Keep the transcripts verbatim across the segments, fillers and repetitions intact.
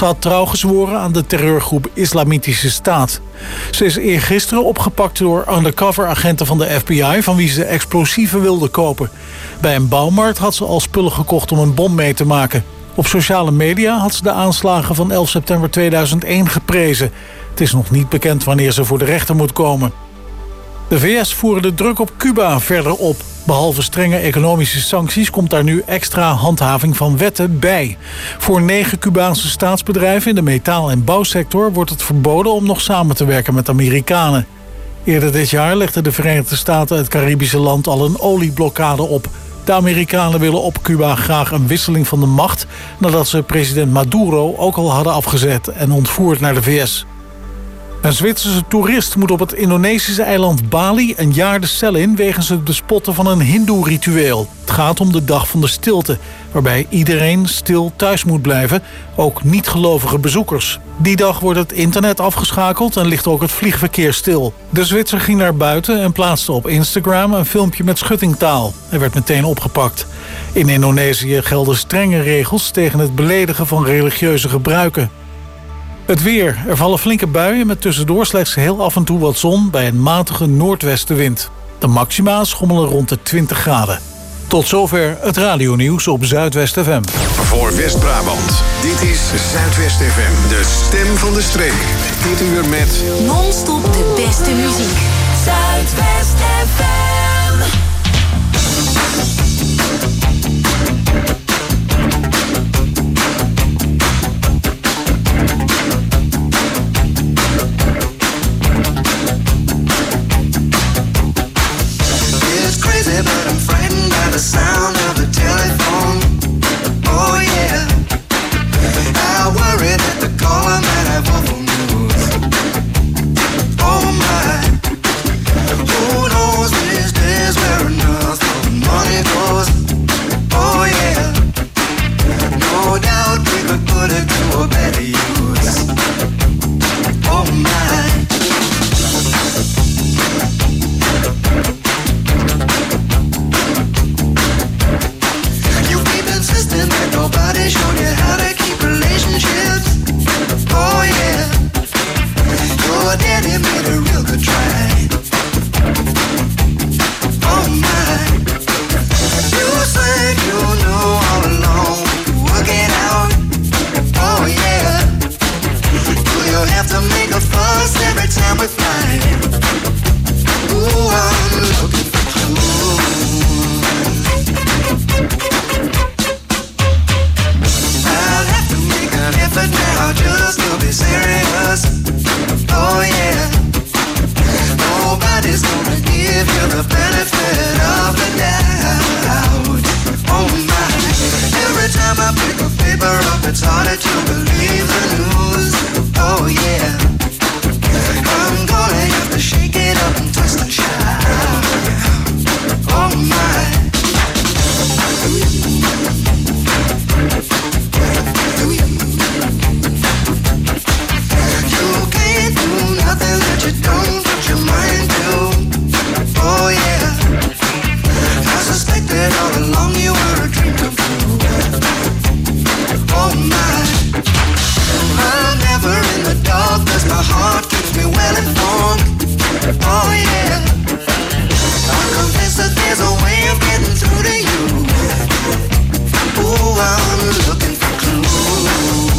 Ze had trouw gezworen aan de terreurgroep Islamitische Staat. Ze is eergisteren opgepakt door undercover-agenten van de F B I... van wie ze explosieven wilde kopen. Bij een bouwmarkt had ze al spullen gekocht om een bom mee te maken. Op sociale media had ze de aanslagen van elf september tweeduizend één geprezen. Het is nog niet bekend wanneer ze voor de rechter moet komen. De V S voeren de druk op Cuba verder op. Behalve strenge economische sancties komt daar nu extra handhaving van wetten bij. Voor negen Cubaanse staatsbedrijven in de metaal- en bouwsector wordt het verboden om nog samen te werken met Amerikanen. Eerder dit jaar legden de Verenigde Staten het Caribische land al een olieblokkade op. De Amerikanen willen op Cuba graag een wisseling van de macht, nadat ze president Maduro ook al hadden afgezet en ontvoerd naar de V S. Een Zwitserse toerist moet op het Indonesische eiland Bali een jaar de cel in wegens het bespotten van een hindoe-ritueel. Het gaat om de dag van de stilte, waarbij iedereen stil thuis moet blijven, ook niet-gelovige bezoekers. Die dag wordt het internet afgeschakeld en ligt ook het vliegverkeer stil. De Zwitser ging naar buiten en plaatste op Instagram een filmpje met schuttingtaal. Hij werd meteen opgepakt. In Indonesië gelden strenge regels tegen het beledigen van religieuze gebruiken. Het weer. Er vallen flinke buien met tussendoor slechts heel af en toe wat zon bij een matige noordwestenwind. De maxima schommelen rond de twintig graden. Tot zover het radionieuws op Zuidwest F M. Voor West-Brabant, dit is Zuidwest F M, de stem van de streek. Dit uur met non-stop de beste muziek. Zuidwest F M. But I'm frightened by the sound of the telephone. Oh yeah, I worry that the caller might have awful news. Oh my, who knows these days where enough of money goes. Oh yeah, no doubt we could put it to a better use. Oh my. Insisting that nobody showed you how to keep relationships. Oh yeah, your daddy made a real good try. Oh my, you said you knew all along, work it out. Oh yeah, do you have to make a fuss every time we fight? Ooh, I'm looking for clues. But now just to be serious. Oh yeah, nobody's gonna give you the benefit of the doubt. Oh my, every time I pick a paper up it's harder to believe the news. Oh yeah, I'm gonna have to shake it up and twist and shout. Oh my. Nothing that you don't put your mind to. Oh yeah, I suspected all along you were a dream come true. Oh my, I'm never in the dark cause my heart keeps me well informed. Oh yeah, I'm convinced that there's a way of getting through to you. Ooh, I'm looking for clues.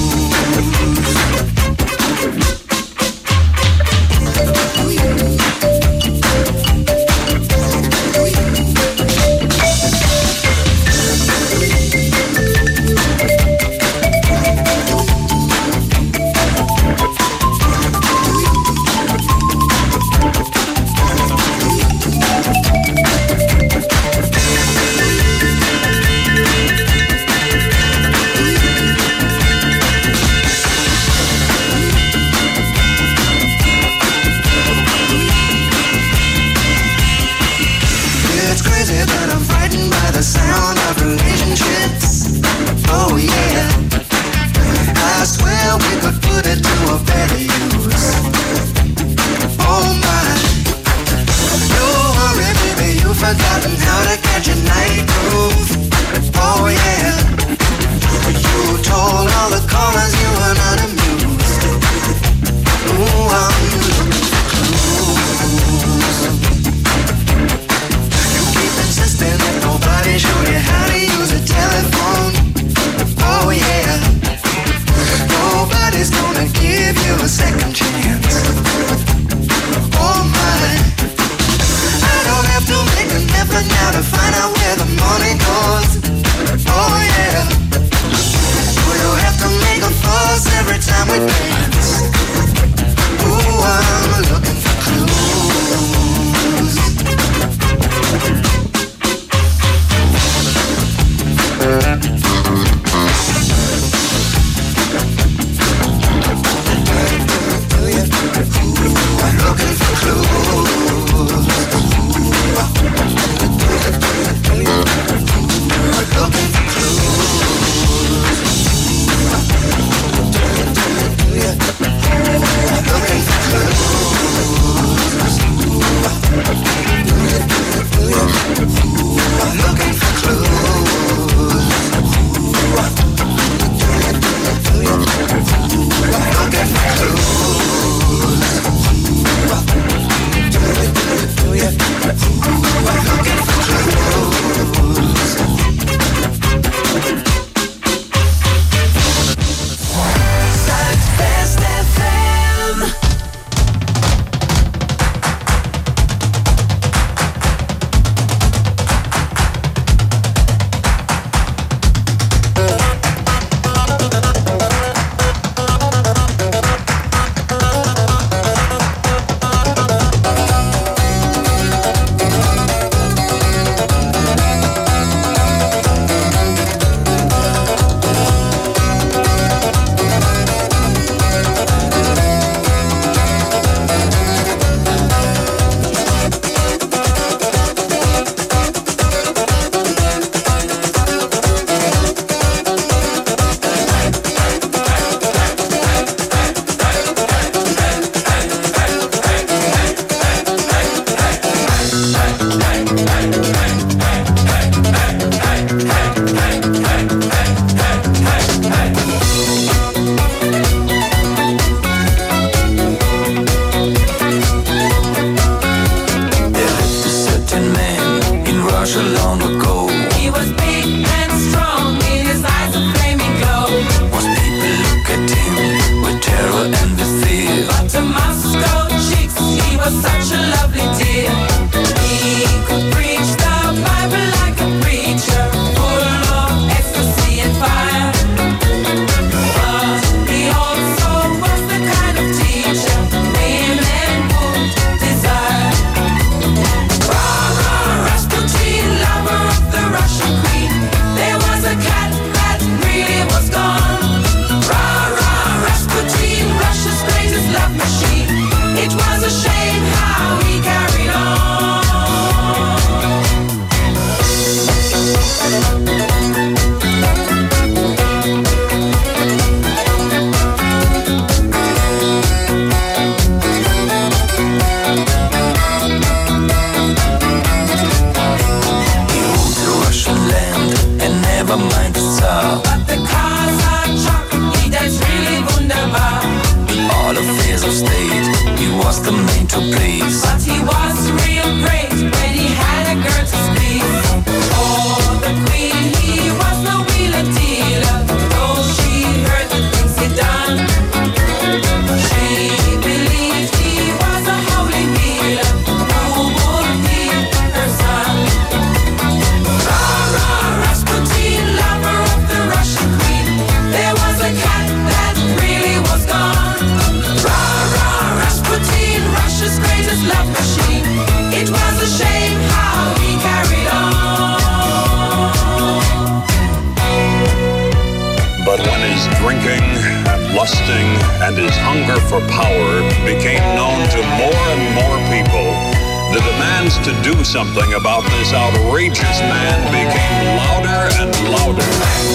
Something about this outrageous man became louder and louder.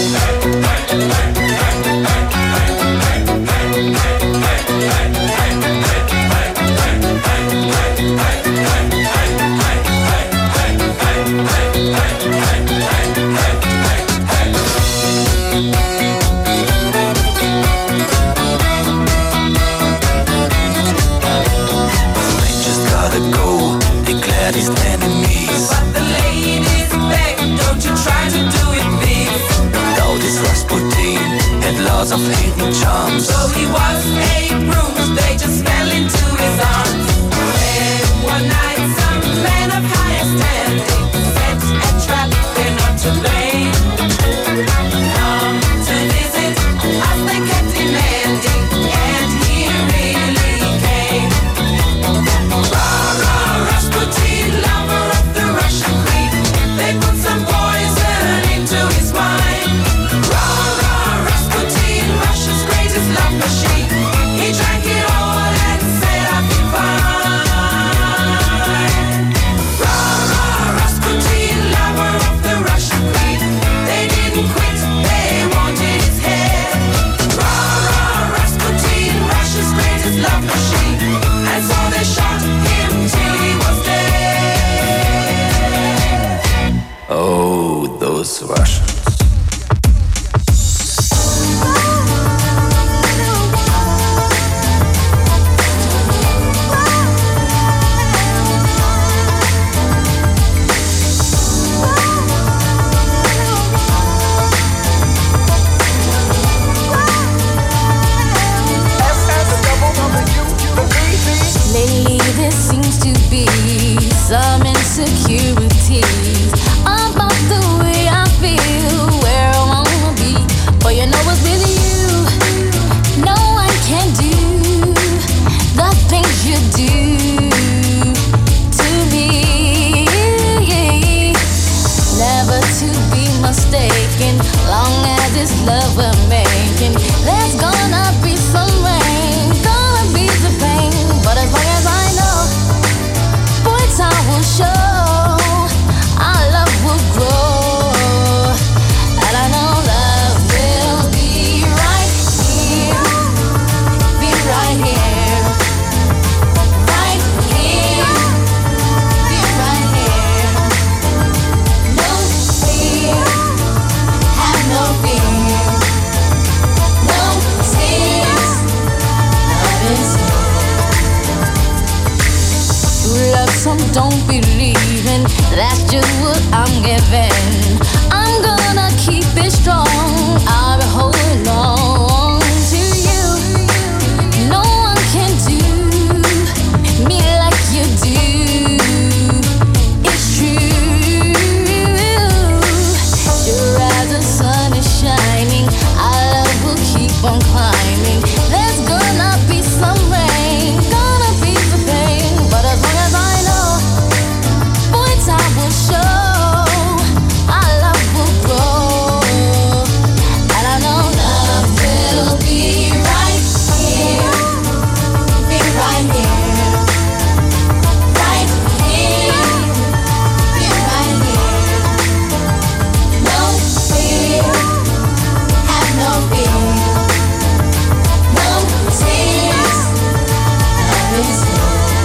His enemies, but the ladies beg, don't you try to do it, please. Though this Rasputin had lots of hidden charms, so he was a bruise, they just fell into his arms. Then one night some men of higher standing set a trap, they're not to blame. Come to visit us, they kept demanding. don't believe in. That's just what I'm giving. I'm gonna keep it strong. I'll be holding on to you. No one can do me like you do. It's true. Sure as the sun is shining, our love will keep on climbing. There's gonna be some rain, gonna be some pain, but as long as I know, boy, time will show. Our love will grow, and I know love will be right here, be right here, right here, be right here. No fear, have no fear, no tears. Love is here.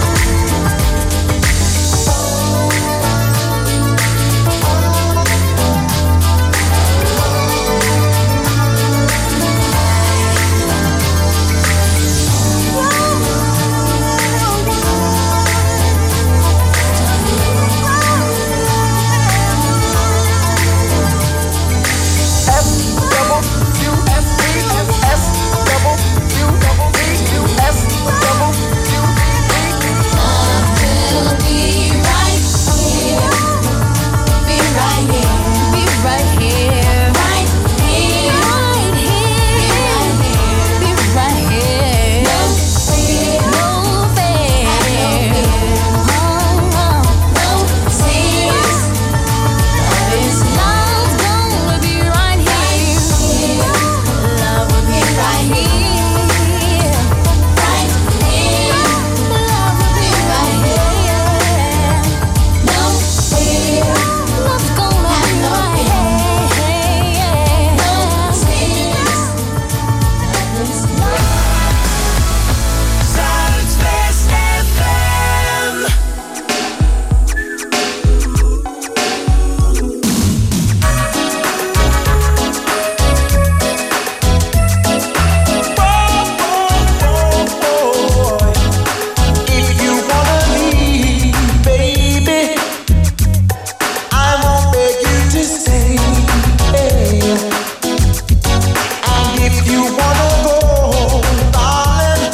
Love will be right here, be right here, be right here, right here, right here, be right here. No fear, no fear, no tears. Love is love's gonna be right here. Love will be right here, right here. Love will be right here. No fear, love's gonna be right here. No tears. Love is love. Zuidwest F M. If you wanna leave, baby, I won't beg you to stay. And if you wanna go, darling,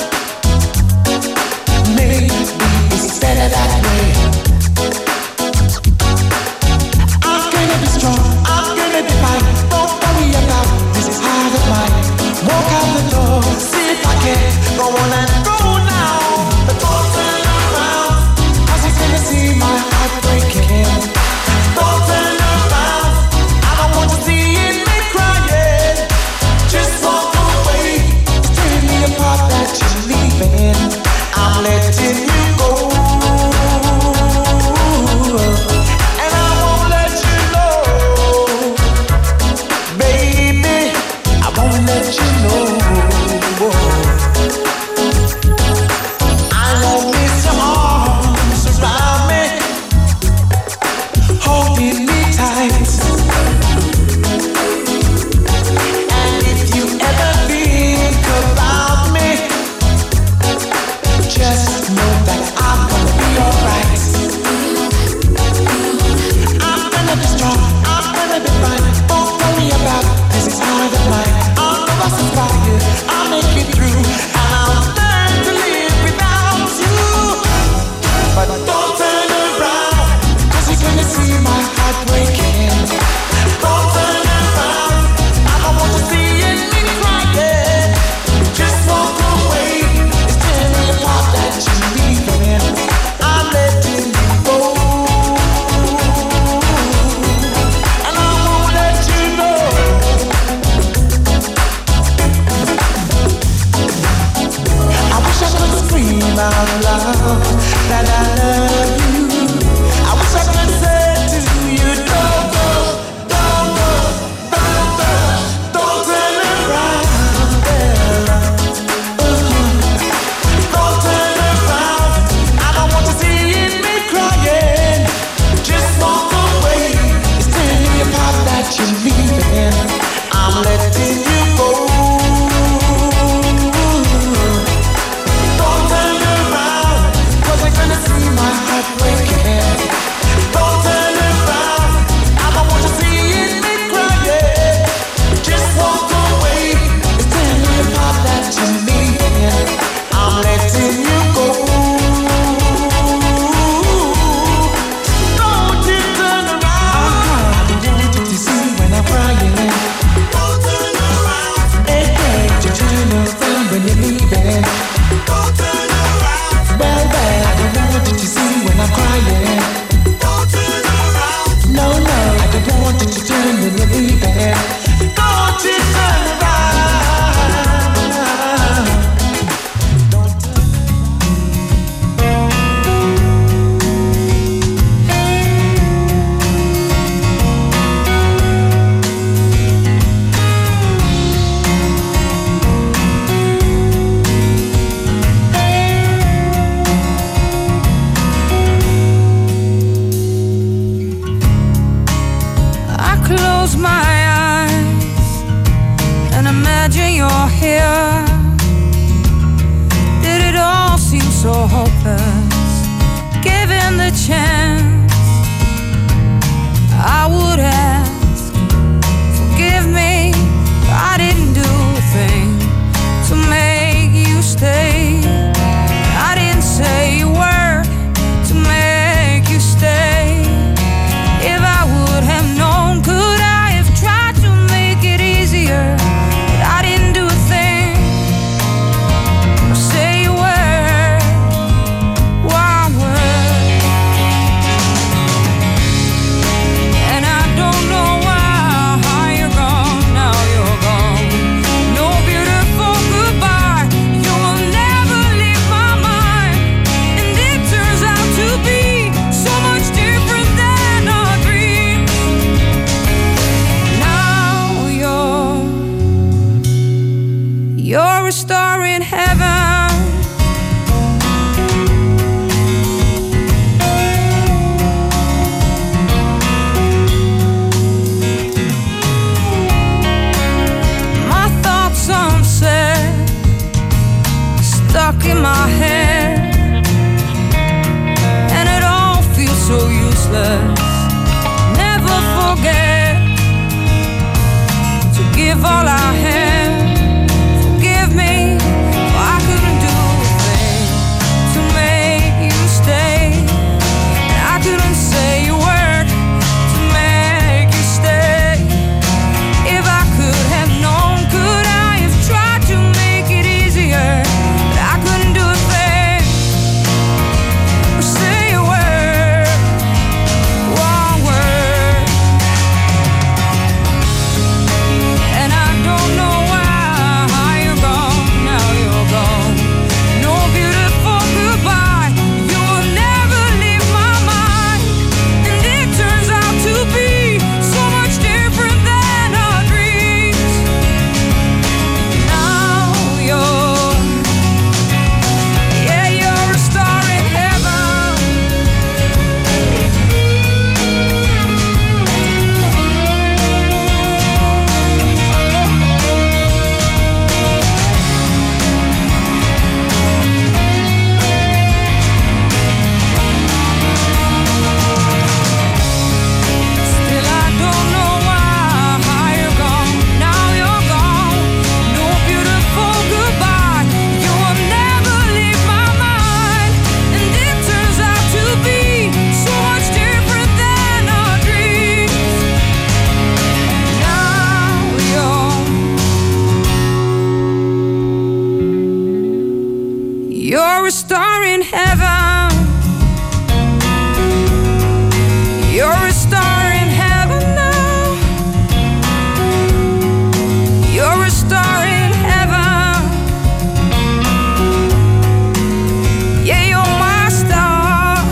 maybe it's better that way. I'm gonna be strong, I'm gonna be fine. Don't worry about this heart of mine. Walk out the door, see if I can go on and go now. But don't turn around, 'cause you're gonna see my heart breaking. Don't turn around, I don't want to see it me crying. Just walk away, it's tearing me apart that you're leaving. I'm letting you go, and I won't let you know, baby. I won't let you know. I won't miss your arms around me, holding me tight. And if you ever think about me, just know that I'm gonna be alright. I'm gonna be strong, I'm gonna be fine. Don't worry about this heart of mine. I'll never survive, I'll make it through, and I'll learn to live without you. But don't turn around, 'cause you're gonna see my heart breaking. Don't turn around, I don't want to see it me crying. Just walk away, it's tearing me apart that you're leaving. I'm letting you go, and I won't let you know. I wish I could scream out loud that I love you. I wish I could say to you, don't go, don't go, don't go, don't turn around, girl. Don't turn around, I don't want to see it me crying. Just walk away, it's tearing me apart that you're leaving. I'm letting you go. Don't turn around. when you're leaving. Don't turn around. Well, well, I don't want you to see when I'm crying. Don't turn around. No, no, I don't want you to turn when you're leaving. Don't you turn around. You're here. Did it all seem so hopeless? Given the chance, I would ask, forgive me, I didn't do a thing to make you stay. I didn't say a word to make you stay. If I would have known, could I have tried to make it easier? You're a star in heaven. My thoughts unsaid, stuck in my head, and it all feels so useless. Never forget to give all I had. You're a star in heaven. You're a star in heaven now. You're a star in heaven. Yeah, you're my star.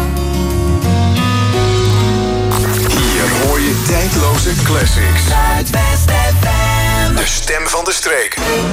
Hier hoor je tijdloze classics. Zuidwest F M. De stem van de streek.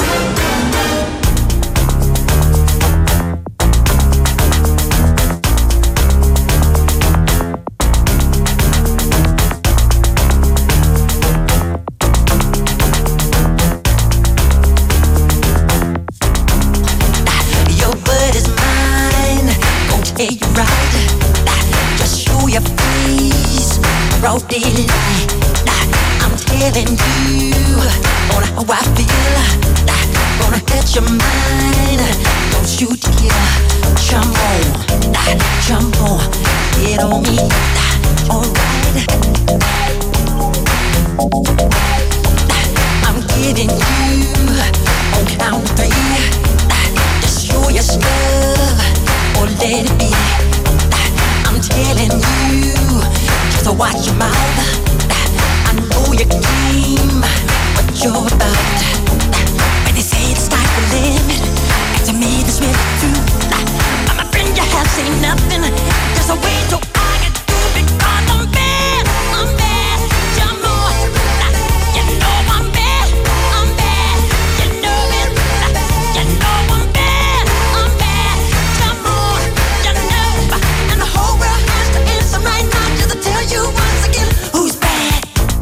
Hey, you right. Just show your face, broad daylight. I'm telling you on how I feel. Gonna hit your mind. Don't you dare jump on, jump on, get on me. Alright. I'm giving you on count of three. Just show your stuff or let it be. I'm telling you, just watch your mouth. I know your game, what you're about. When they say the sky's the limit, and to me this will be true. I'm a friend, you have seen nothing. Just a way to I get through because I'm bad, I'm bad. You're more, you know I'm bad, I'm bad. You know it, you know I'm bad, I'm bad. You're more, you know, and the whole world has to answer right now just to tell you once again who's bad.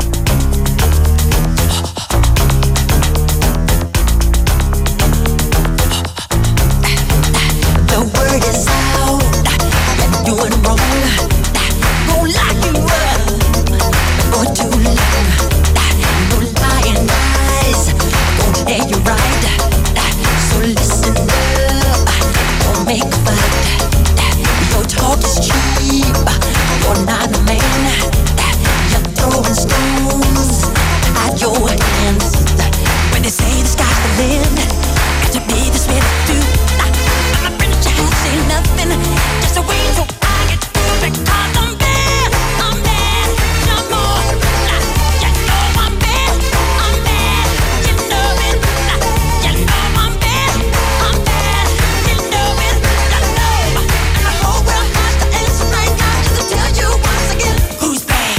The word is out, you're doing wrong. Won't lock you up for too long. No lying eyes won't tell you right. So listen up, don't make a fight. Your talk is cheap, you're not a man. You're throwing stones at your hands. When they say the sky's the limit, and to me this will do. I'm a friend that you have seen nothing. Just a way to I get through because I'm bad, I'm bad. You're more, you know I'm bad, I'm bad. You know it, you know I'm bad, I'm bad. You know it, you know. And the whole world has to answer right now just to tell you once again who's bad.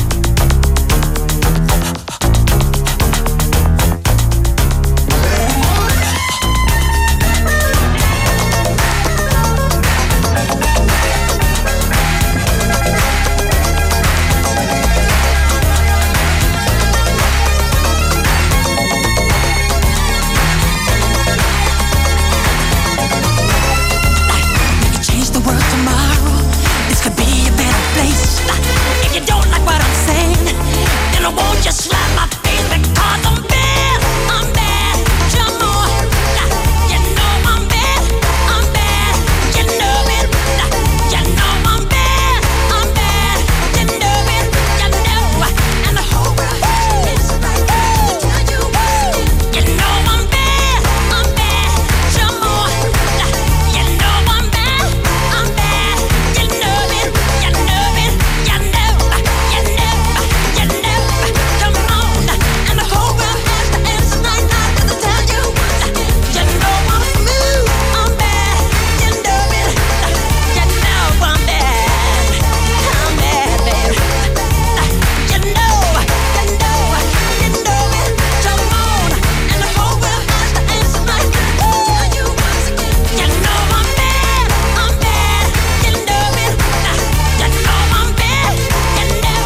We can change the world tomorrow. This could be a better place. If you don't like what I'm saying, then I won't just slap my face because I'm bad, I'm bad. You're more, you know I'm bad, I'm bad. You know it, you know I'm bad, I'm bad. You know it, you know. And the whole world has to answer right now to tell you once again. You know I'm bad, I'm bad. You're more, you know I'm bad, I'm bad. You know it, you know it, you know, you know, you know. Come on, and the whole world has to answer right now to tell you once again. You know I'm smooth, I'm bad. You know it, you know I'm bad, I'm bad, baby. You know, you know, you know it. Come on, and the whole world has to answer right now to tell you once again. You know I'm bad, I'm bad. You know it, you know I'm bad. You know,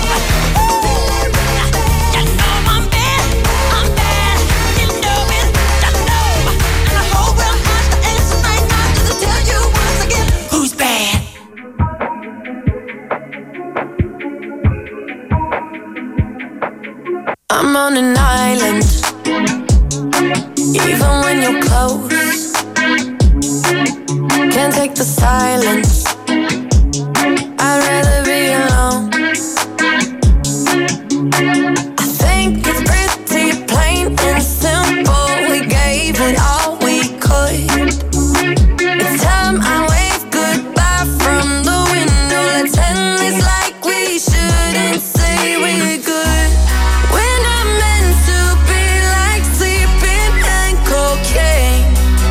you know I'm bad, I'm bad. You know it, you know. And the whole world has to answer right now just to tell you once again who's bad. I'm on an island, even when you're close. Can't take the silence. I'd rather be alone. I think it's pretty plain and simple. We gave it all we could. It's time I wave goodbye from the window. Let's end this like we shouldn't say we're good. We're not meant to be like sleeping and cocaine.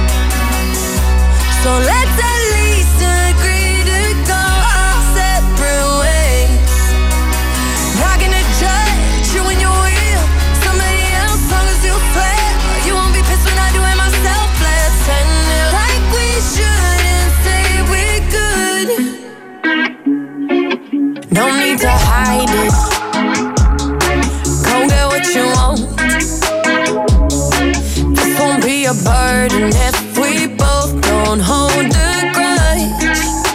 So let's at least agree to go our separate ways. Not gonna judge you when you will somebody else, long as you swear you won't be pissed when I do it myself. Let's end it like we shouldn't say we're good. No need to hide it. Go get what you want. This won't be a burden if we both don't hold a grudge.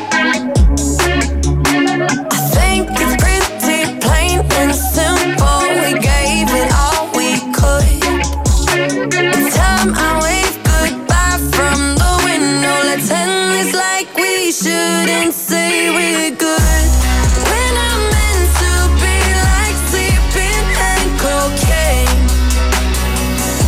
I think it's pretty plain and simple. We gave it all we could. It's time I wave goodbye from the window. Let's end this like we shouldn't say we're good. We're not meant to be like sleeping and cocaine.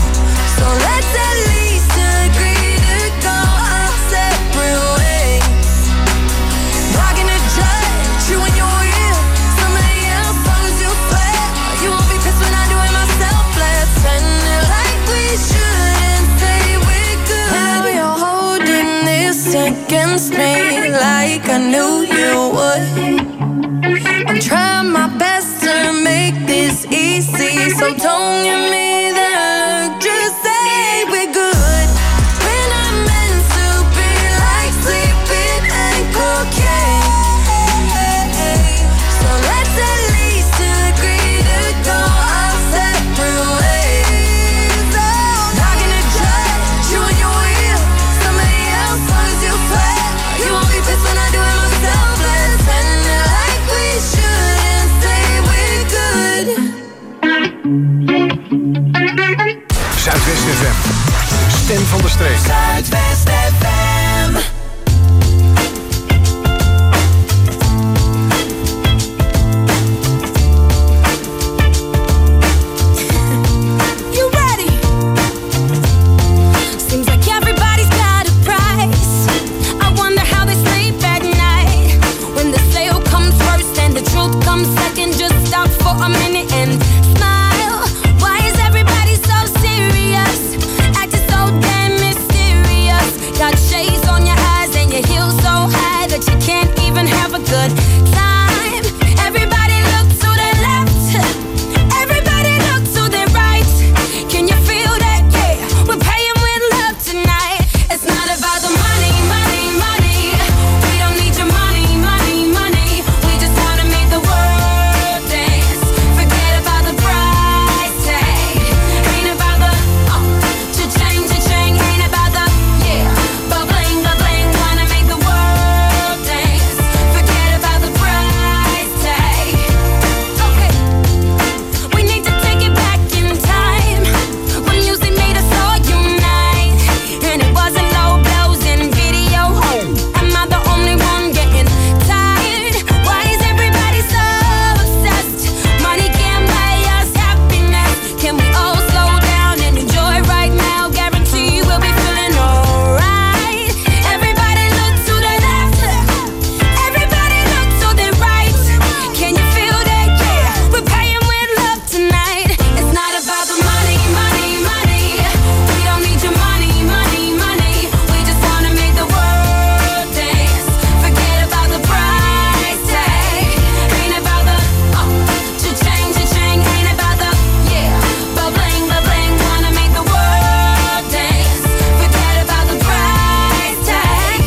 against me like I knew you would. I'm trying my best to make this easy, so don't give me that look, just say we're good. We're not meant to be like sleeping and cocaine, so let's at least agree to go our separate ways. Oh, not gonna judge you and your will, somebody else long as you swear. You won't be pissed when I do it myself. Let's end it like we should and say we're good. Zuidwest F M. Stem van de streek. Zuidwest F M. You ready? Seems like everybody's got a price. I wonder how they sleep at night when the sale comes first and the truth comes second. Just stop for a minute and smile. Why is everybody so serious? Acting so damn mysterious. Got shades on your eyes and your heels so high that you can't even have a good time. Everybody look to the left, everybody look to the right. Can you feel that? Yeah, we're paying with love tonight. It's not about the money, money, money. We don't need your money, money, money. We just wanna make the world dance. Forget about the price tag. Ain't about the uh, cha-ching, cha-ching. Ain't about the yeah, ba-bling, ba-bling. Wanna make the world dance. Forget about the price tag. Okay, we need to take it back in time when music made us all unite, and it wasn't low blows in video. Am I the only one getting tired? Why is everybody so obsessed? Money can't buy us happiness. Can we all slow down and enjoy right now? Guarantee we'll be feeling alright. Everybody look to the left, everybody look to the right. Can you feel that? Yeah, we're paying with love tonight. It's not about the money, money, money. We don't need your money, money, money. We just wanna make the world dance. Forget about the price tag. Ain't about the uh, cha-ching, cha-ching. Ain't about the yeah, ba-bling, ba-bling. Wanna make the world dance. Forget about the price tag.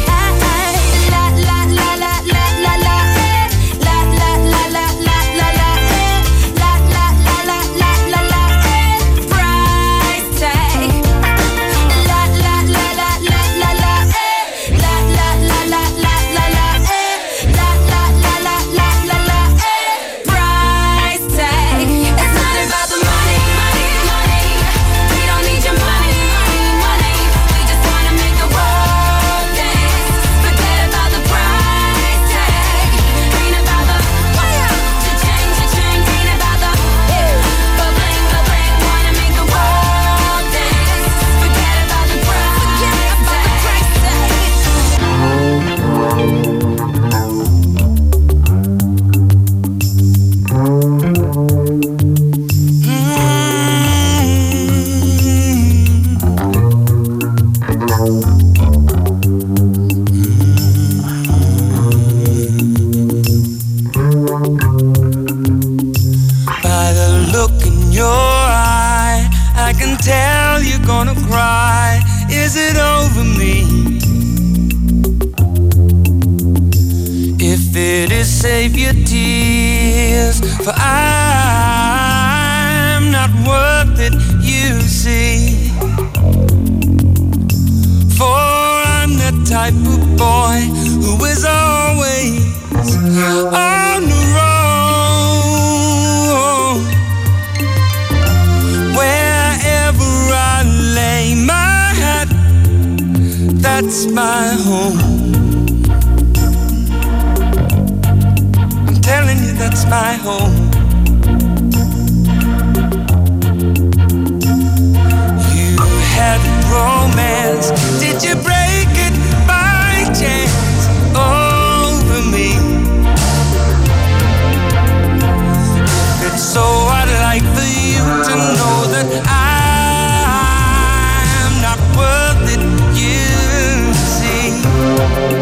La la la la la la la eh. La la la la la la la eh. La la la la la la la eh. Price tag. La la la la la la la eh. La la la la la la la eh. La la la la la la la eh. Price tag. It's not about the money, money, money. We don't need your money, money, money. We just wanna make the world dance. Forget about the price tag. Ain't about the cha-ching, cha-ching. Ain't about the ba-bling, ba-bling. Wanna make the world dance. Forget about the price tag. By the look in your eye, I can tell you're gonna cry. Is it over me? If it is, save your tears, for I'm not worth it, you see. For I'm the type of boy who is always on the road. Wherever I lay my hat, that's my home. I'm telling you, that's my home. You had romance, did you break it by chance over me? If it's so, I'd like for you to know that I'm not worth it, you see.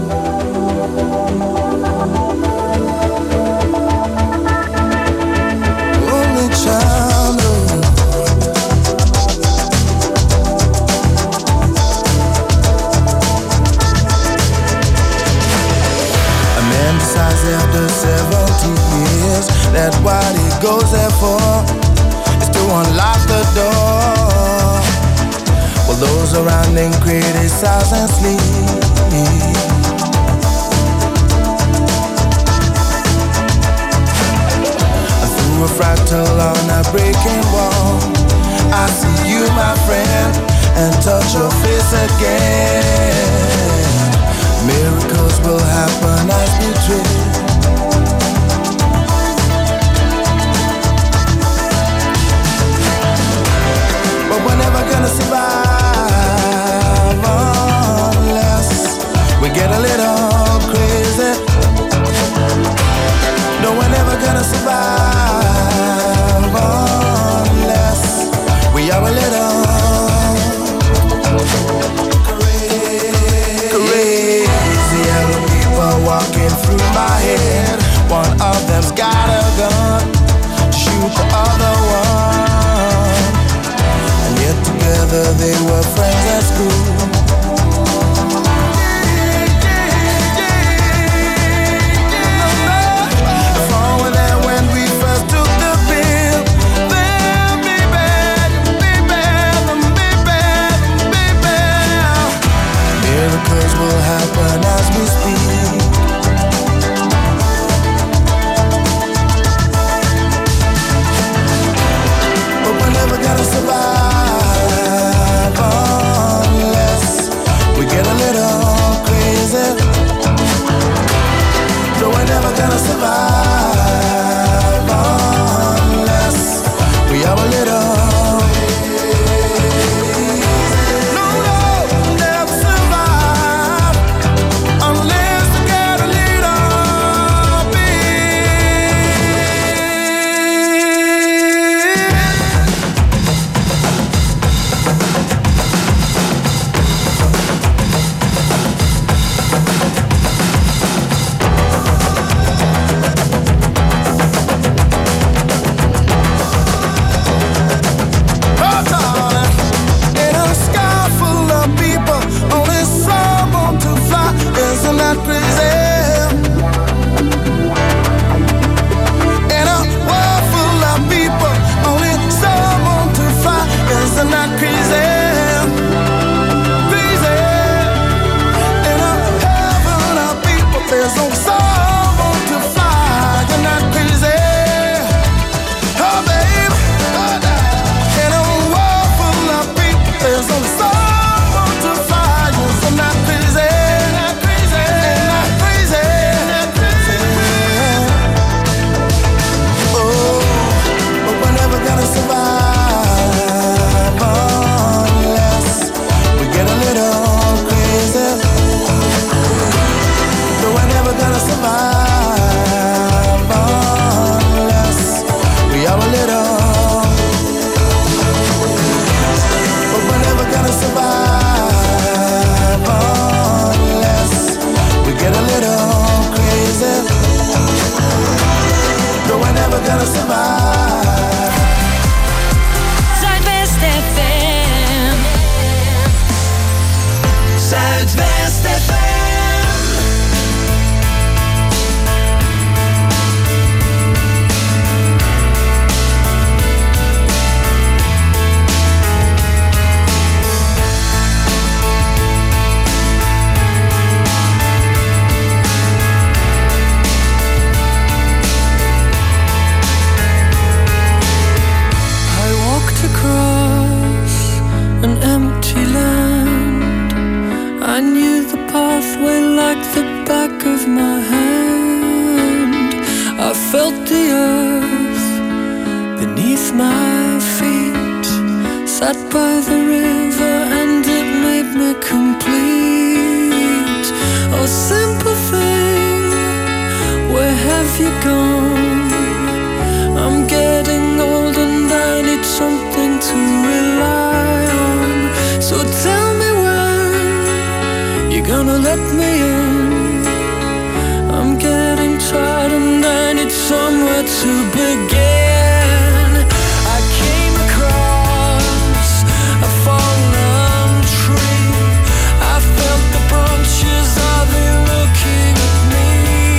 After seventy years, that what he goes there for is to unlock the door. Well, those around him criticize and sleep. Through a fractal on a breaking wall, I see you, my friend, and touch your face again. Miracles will happen as we dream. But we're never gonna survive unless we get a little crazy. No, we're never gonna survive unless we are a little crazy. People walking through my head. One of them's got a gun to shoot the other one. And yet together they were friends at school. If all were there when we first took the pill, then baby, baby, baby, baby, miracles will happen as we speak. But we're never gonna survive unless we get a little crazy. No, we're never gonna survive unless we are a little. No, no, never survive unless we get a little in a sky full of people, only someone to fly. Isn't that crazy? In a world full of people, only someone to fly. Isn't that crazy? Crazy. In a heaven of people, there's only someone to fly. Isn't that crazy? Oh, babe. In a world full of people, there's only someone to fly. Isn't that crazy? Isn't that crazy? Isn't that crazy? Oh, but we're never gonna survive unless we get a little crazy. No, we're never gonna survive unless we are a little. But we're never gonna survive unless we get a little crazy. No, we're never gonna survive. Zuidwest F M. Zuidwest F M. I walked across an empty land. I knew the pathway like the back of my hand. I felt the earth beneath my feet. Sat by the river and it made me complete. Oh, simple thing, where have you gone? I'm getting old and I need something to rely on. So tell me when you're gonna let me in. to begin. I came across a fallen tree. I felt the branches, are they looking at me?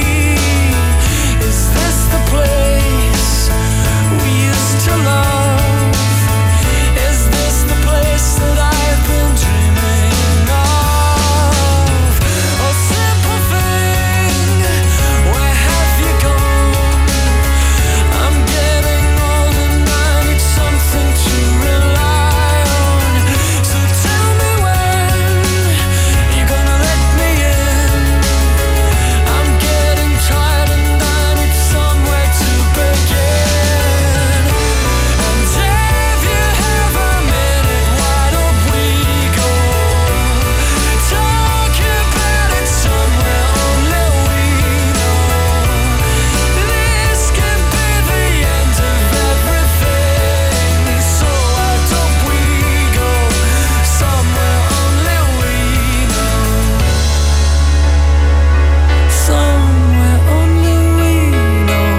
Is this the place we used to love? Is this the place that I've been dreaming of? Oh, simple thing, where have you gone? I'm getting old and I need something to rely on. So tell me when you're gonna let me in. I'm getting tired and I need somewhere to begin. And if you have a minute, why don't we go talk about it somewhere only we know? This could be the end of everything. So why don't we go somewhere only we know? Somewhere only we know.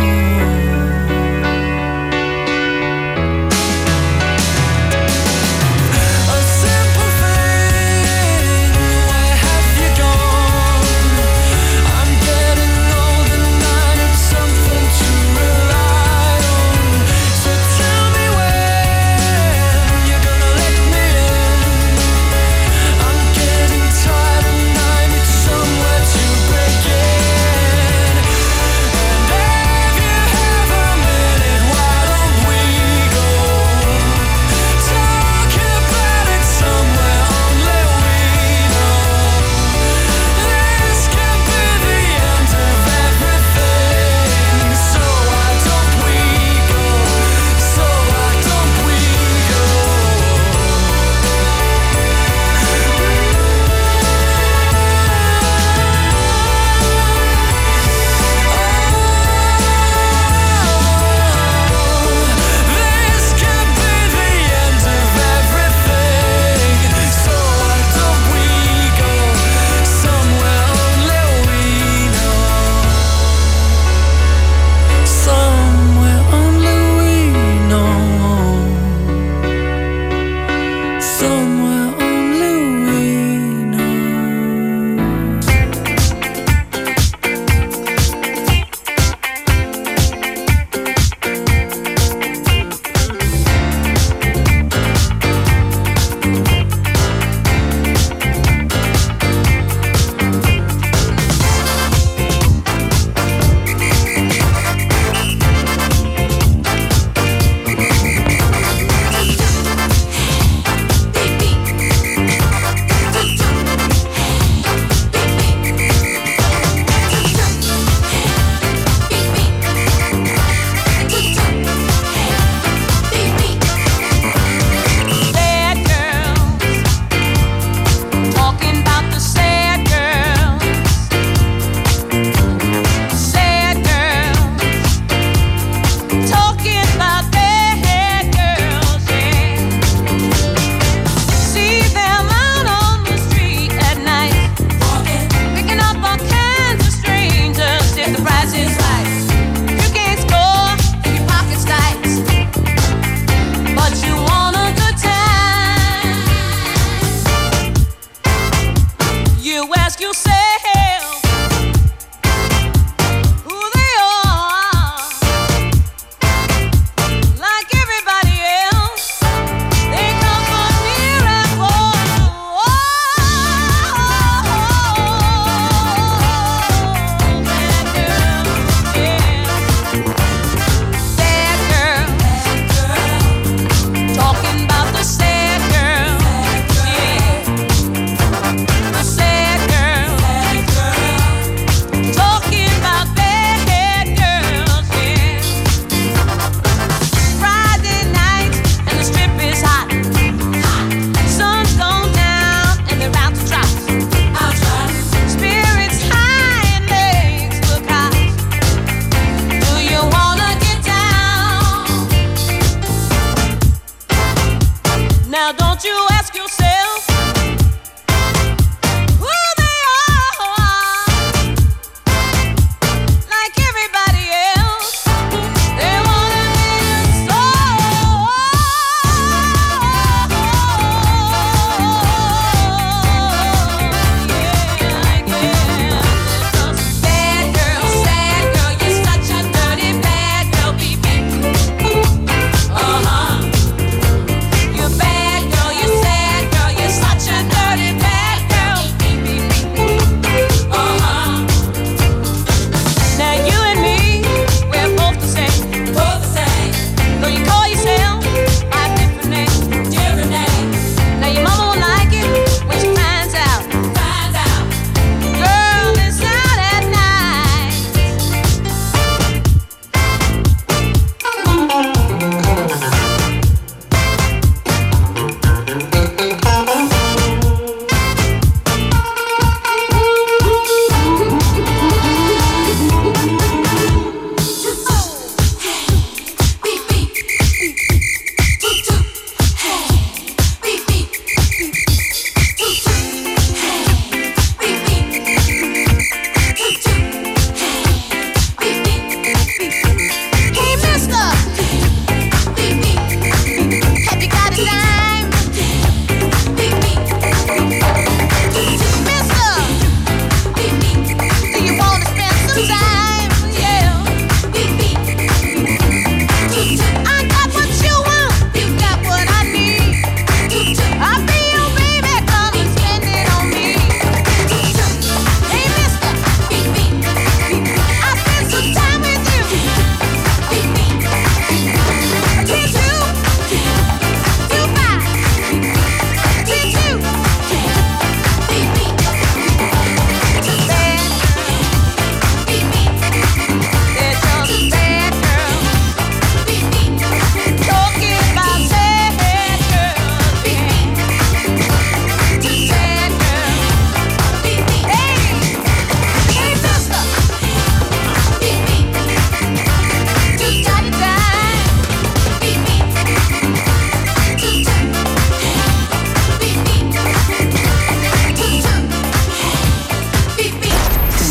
A simple thing, where have you gone? I'm getting old and I need something to rely on. So tell me when you're gonna let me in. I'm getting tired and I need somewhere to begin. And if you have a minute, why don't we go talk about it somewhere only we know? This could be the end of everything. So why don't we go? So why don't we go? This could be the end of everything. So why don't we go somewhere only we know? Somewhere only we know. Somewhere only we know. Sad girls, talking about the sad girls. Sad girls, talking about bad girls, yeah. See them out on the street at night, picking up all kinds of strangers if the price is right. You can't score, your pocket's tight, but you want a good time. You ask yourself who they are. Like everybody else, they come from near and far. Bad girls, yeah. Sad girls, talking about the sad girls, yeah. The sad girls, talking about bad girls, yeah. Friday night and the strip is hot. Sun's gone down and they're out to trot. Spirits high and legs look hot. Do you wanna get down? Now don't you ask yourself who they are. Like everybody else,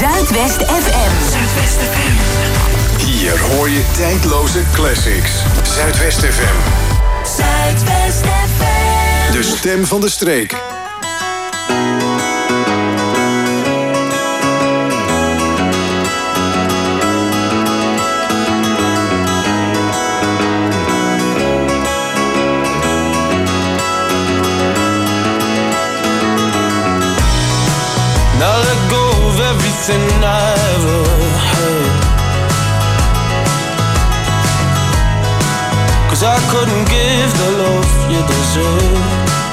Zuidwest F M. Zuidwest F M. Hier hoor je tijdloze classics. Zuidwest F M. Zuidwest F M. De stem van de streek. Now let go of everything I ever heard, 'cause I couldn't give the love you deserve.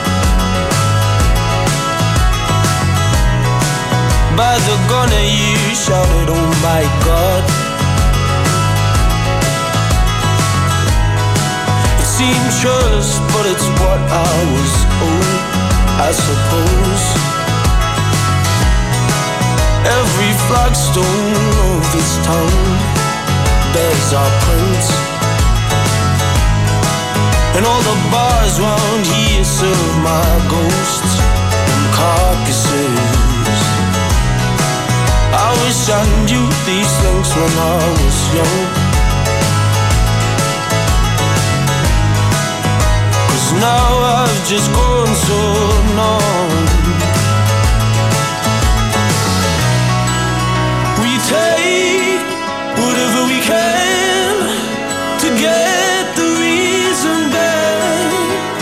By the gun at you shouted, oh my God. It seemed trust, but it's what I was owed, I suppose. Every flagstone of this town bears our prints, and all the bars round here serve my ghosts and carcasses. I wish I knew these things when I was young, 'cause now I've just grown so numb. Take whatever we can to get the reason back.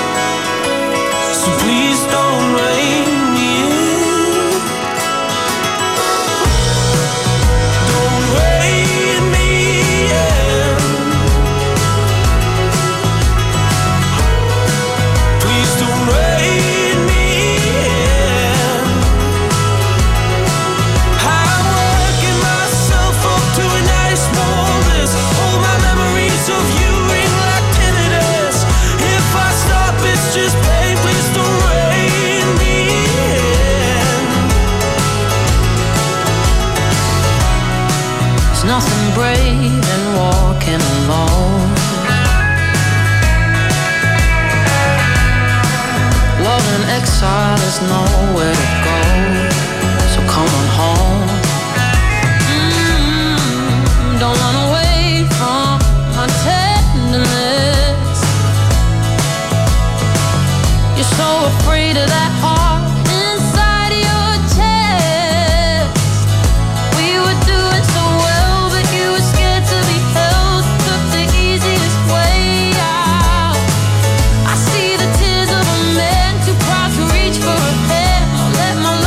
So please don't rein me in. Don't rein me in. Please don't rein me in. I'm working myself up to a nice wellness. All my memories of you ring like tinnitus. If I stop, it's just pain. Please don't rein me in. There's nothing brave in walking alone. Love in exile is nowhere to go, so come on home. Mm, don't run away from my tenderness. You're so afraid of that heart inside your chest. We were doing so well, but you were scared to be held. Took the easiest way out. I see the tears of a man too proud to reach for a hand. I'll let my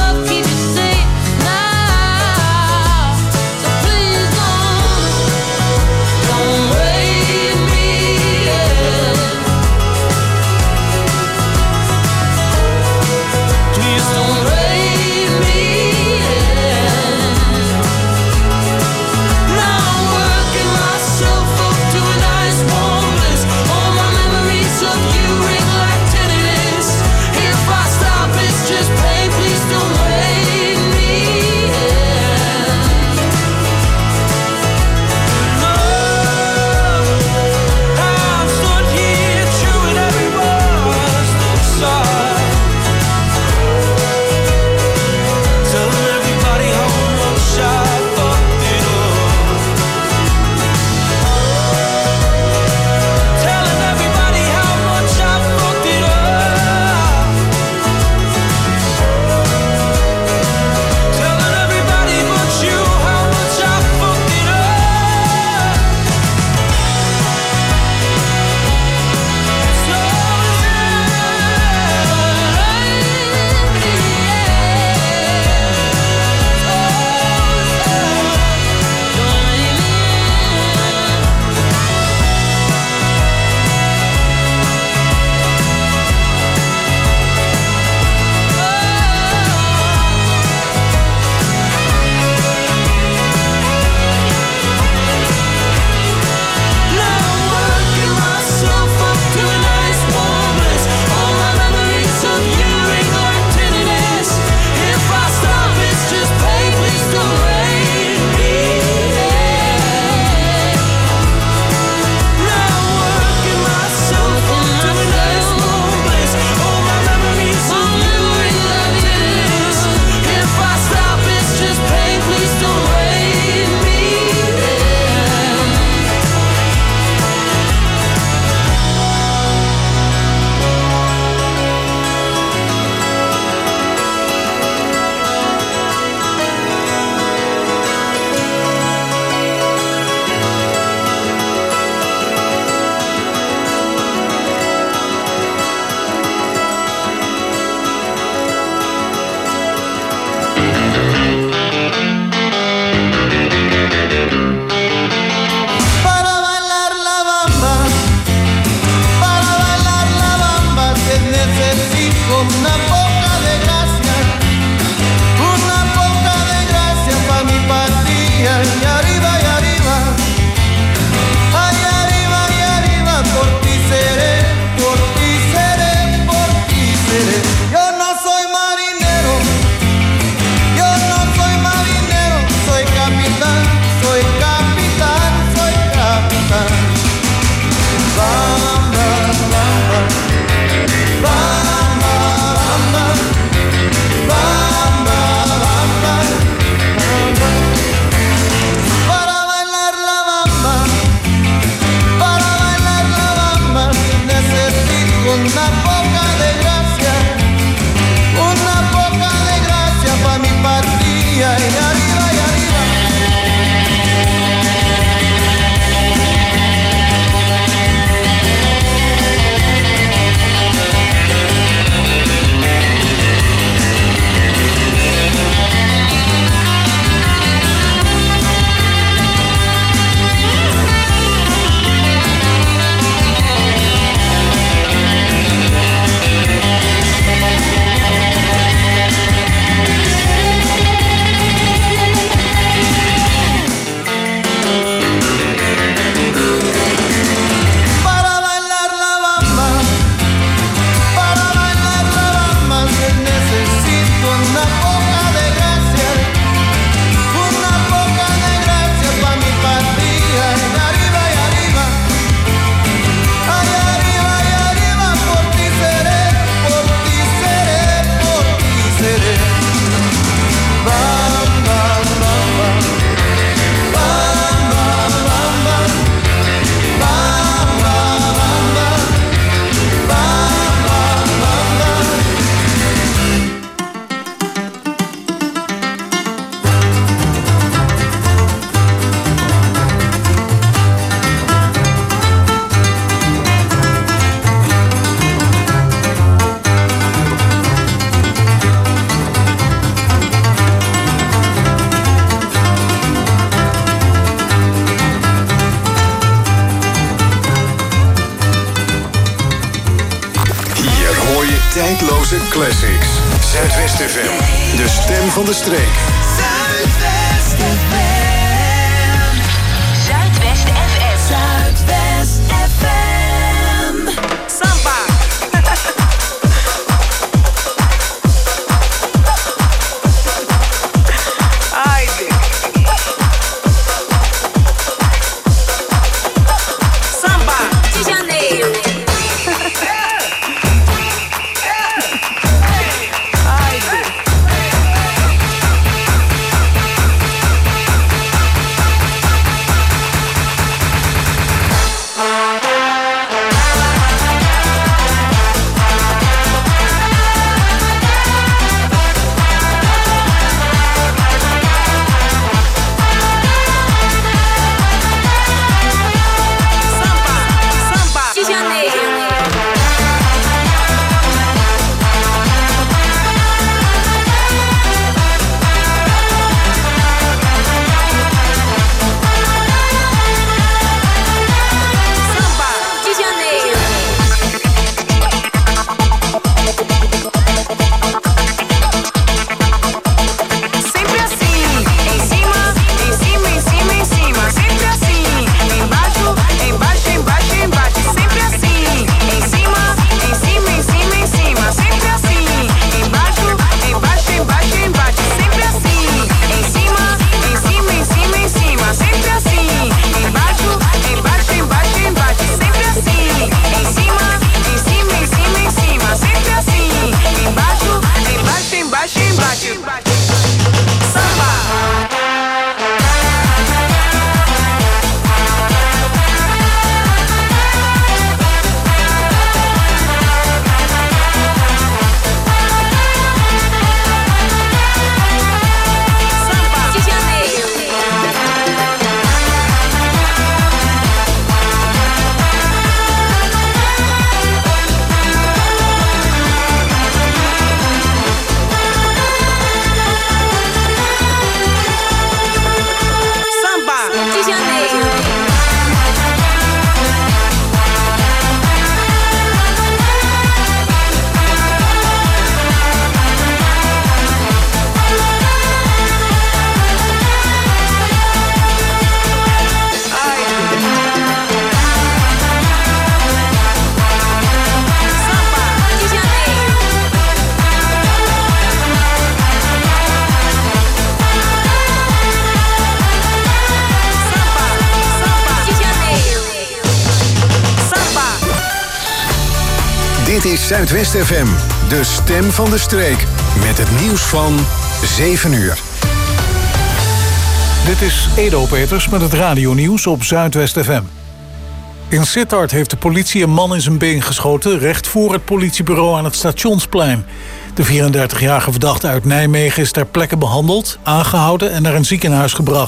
tijdloze classics. Zuidwest F M, de stem van de streek. Zuidwest F M. Zuidwest F M. Zuidwest F M. Samba. Haydi. Samba de Janeiro. Dit is Zuidwest F M, de stem van de streek. Met het nieuws van zeven uur. Dit is Edo Peters met het radionieuws op Zuidwest F M. In Sittard heeft de politie een man in zijn been geschoten, recht voor het politiebureau aan het Stationsplein. De vierendertigjarige verdachte uit Nijmegen is ter plekke behandeld, aangehouden en naar een ziekenhuis gebracht.